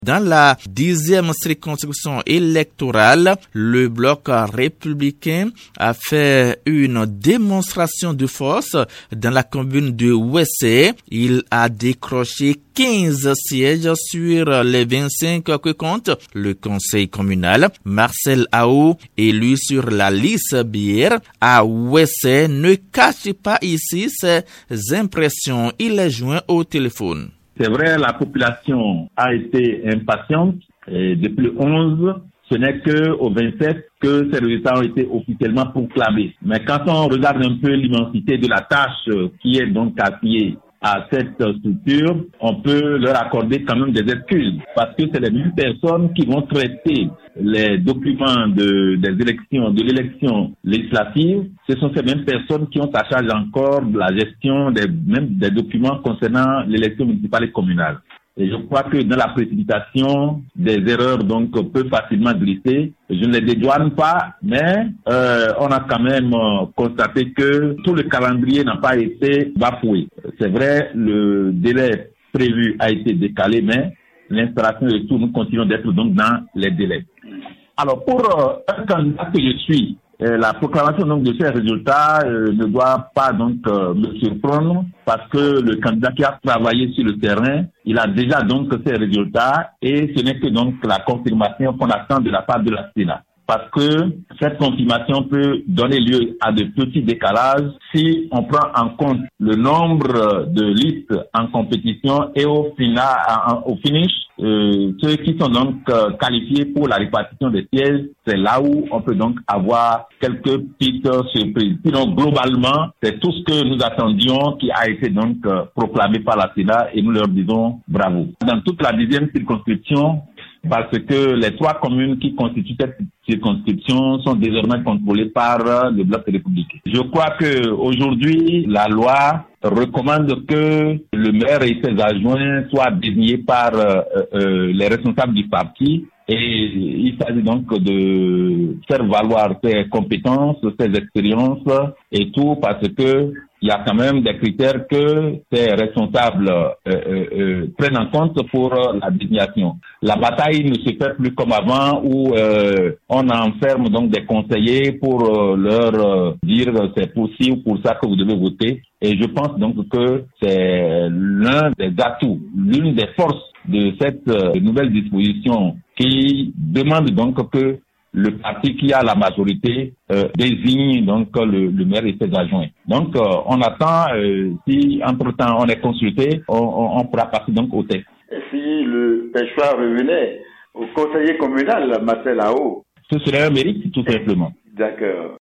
Dans la 10e circonscription électorale, le bloc républicain a fait une démonstration de force dans la commune de Ouessé. Il a décroché 15 sièges sur les 25 que compte le conseil communal. Marcel Aou, élu sur la liste bière à Ouessé, ne cache pas ici ses impressions. Il est joint au téléphone. C'est vrai, la population a été impatiente et depuis le 11, ce n'est qu'au 27 que ces résultats ont été officiellement proclamés. Mais quand on regarde un peu l'immensité de la tâche qui est donc affiliée à cette structure, on peut leur accorder quand même des excuses parce que c'est les mêmes personnes qui vont traiter les documents de l'élection législative. Ce sont ces mêmes personnes qui ont à charge encore de la gestion des documents concernant l'élection municipale et communale. Et je crois que dans la précipitation, des erreurs donc peuvent facilement glisser. Je ne les dédouane pas, mais on a quand même constaté que tout le calendrier n'a pas été bafoué. C'est vrai, le délai prévu a été décalé, mais l'installation et tout, nous continuons d'être donc dans les délais. Alors pour un candidat que je suis, la proclamation donc de ces résultats ne doit pas donc me surprendre parce que le candidat qui a travaillé sur le terrain, il a déjà donc ces résultats et ce n'est que donc la confirmation qu'on attend de la part de la Sénat. Parce que cette confirmation peut donner lieu à de petits décalages si on prend en compte le nombre de listes en compétition et au finish, ceux qui sont donc qualifiés pour la répartition des sièges, c'est là où on peut donc avoir quelques petites surprises. Sinon, globalement, c'est tout ce que nous attendions qui a été donc proclamé par la Sénat et nous leur disons bravo. Dans toute la 10e circonscription, parce que les 3 communes qui constituent cette circonscription sont désormais contrôlées par le bloc républicain. Je crois que aujourd'hui, la loi recommande que le maire et ses adjoints soient désignés par les responsables du parti. Et il s'agit donc de faire valoir ses compétences, ses expériences et tout parce que il y a quand même des critères que ces responsables prennent en compte pour la désignation. La bataille ne se fait plus comme avant où on enferme donc des conseillers pour leur dire c'est pour ça que vous devez voter. Et je pense donc que c'est l'un des atouts, l'une des forces de cette nouvelle disposition qui demande donc que le parti qui a la majorité désigne donc le maire et ses adjoints. Donc on attend, si entre-temps on est consulté, on pourra passer donc au texte. Et si le choix revenait au conseiller communal, Marcel Aou? Ce serait un mérite tout simplement. D'accord.